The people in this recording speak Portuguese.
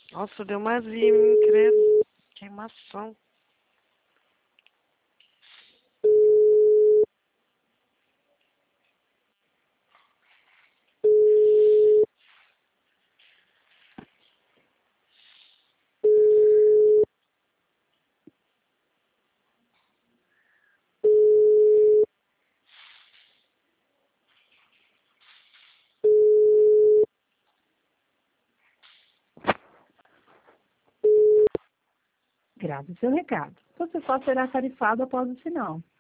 Nossa, deu uma azia em mim, credo. Queimação. Grave seu recado. Você só será tarifado após o sinal.